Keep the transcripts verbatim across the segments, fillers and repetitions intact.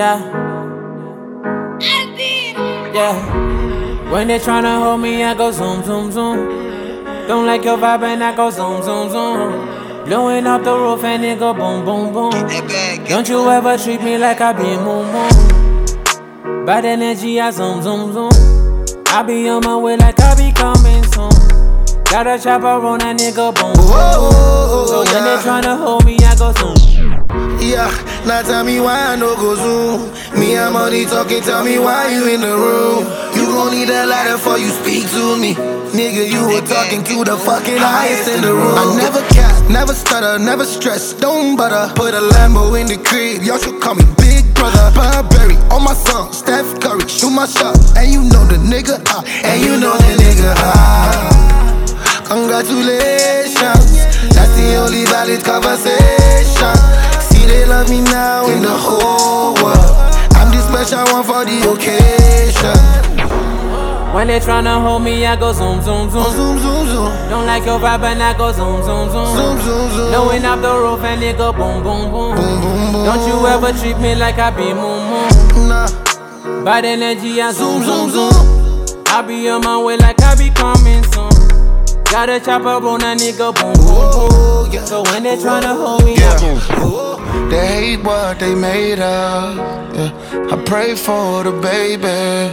Yeah. Yeah. When they tryna hold me, I go zoom, zoom, zoom. Don't like your vibe and I go zoom, zoom, zoom. Blowing up the roof and it go boom, boom, boom. Don't you ever treat me like I be moon, moon. Bad energy, I zoom, zoom, zoom. I be on my way like I be coming soon. Got a chopper on a nigga, boom, boom. Whoa, so when yeah. they tryna hold me, I go zoom. Yeah, now tell me why I no go zoom. Me and money talking, tell me why you in the room. You gon' need a ladder before you speak to me. Nigga, you were talking to the fucking highest in the room. I never cap, never stutter, never stress, don't butter. Put a Lambo in the crib, y'all should call me Big Brother. Burberry on my song, Steph Curry, shoot my shot. And you know the nigga hot, and you know the nigga hot. Congratulations, that's the only valid conversation. See, they love me now in the whole world. I'm the special one for the occasion. When they tryna hold me, I go zoom, zoom, zoom. Oh, zoom, zoom, zoom. Don't like your vibe and I go zoom, zoom, zoom. Zoom, zoom, zoom. Blowing up the roof and it go boom, boom, boom. Boom, boom, boom. Don't you ever treat me like I be moon, moon. Nah. Bad energy, I zoom, Zoom, zoom, zoom, zoom. zoom. I be on my way like I be coming soon. Got a chopper on a nigga, boom, boom, Oh, boom. yeah. So when they tryna hold me, Yeah. I boom. Oh. They hate what they made of. Yeah. I pray for the baby.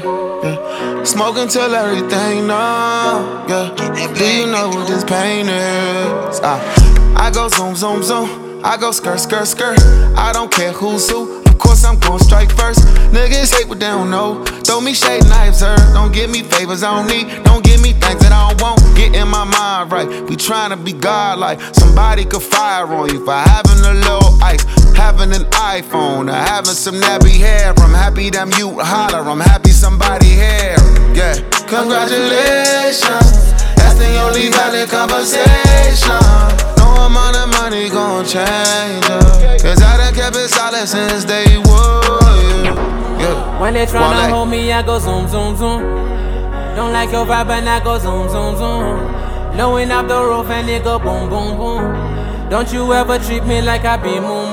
Yeah. Smoke until everything numb. Yeah. Do you know what this pain is? Uh, I go zoom, zoom, zoom. I go skirt, skirt, skirt. I don't care who's who. Of course I'm gon' strike first. Niggas hate what they don't know. Throw me shade knives, her. Don't give me favors I don't need. Don't give me things that I don't want. Get in my mind right. We tryna be godlike. Somebody could fire on you for having a little ice, having an iPhone, or having some nappy hair. I'm happy them you holler. I'm happy somebody here. Yeah. Congratulations. That's the only valid conversation. No amount of money gon' change her. Cause I done kept it solid since day one. Yeah. Yeah. When they tryna Wale. hold me, I go zoom, zoom, zoom. Don't like your vibe and I go zoom, zoom, zoom. Blowing up the roof and it go boom, boom, boom. Don't you ever treat me like I be moon,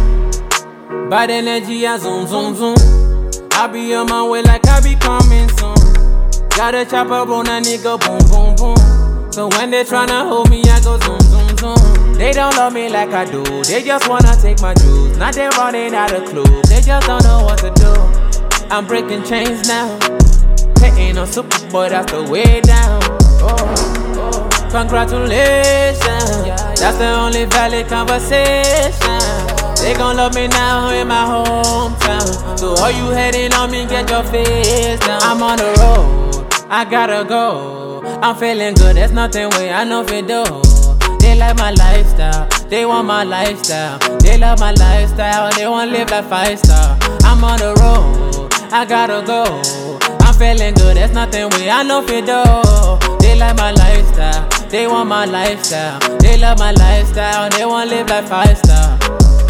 moon. Bad energy, I zoom, zoom, zoom. I be on my way like I be coming soon. Got a chopper on a nigga, boom, boom, boom. So when they tryna hold me, I go zoom, zoom, zoom. They don't love me like I do, they just wanna take my juice. Now they running out of clues, they just don't know what to do. I'm breaking chains now. They ain't no super, but that's the way down. Oh, oh. Congratulations, that's the only valid conversation. They gon' love me now in my hometown. So all you hating on me, get your face down. I'm on the road, I gotta go. I'm feeling good, there's nothing way I know if it do. They like my lifestyle, they want my lifestyle. They love my lifestyle, they want live like five star. I'm on the road, I gotta go. I'm feeling good, there's nothing way I know if it do. They like my lifestyle, they want my lifestyle. They love my lifestyle, they want live like five star.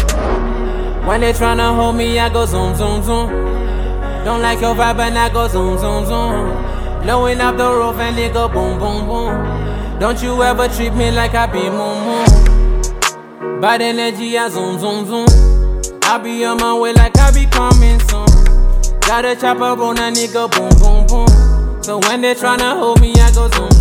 When they tryna hold me, I go zoom, zoom, zoom. Don't like your vibe and I go zoom, zoom, zoom. Blowing up the roof and it go boom, boom, boom. Don't you ever treat me like I be moon, moon. Bad energy, I zoom, zoom, zoom. I be on my way like I be coming soon. Got a chopper on a nigga, boom, boom, boom. So when they tryna hold me, I go zoom,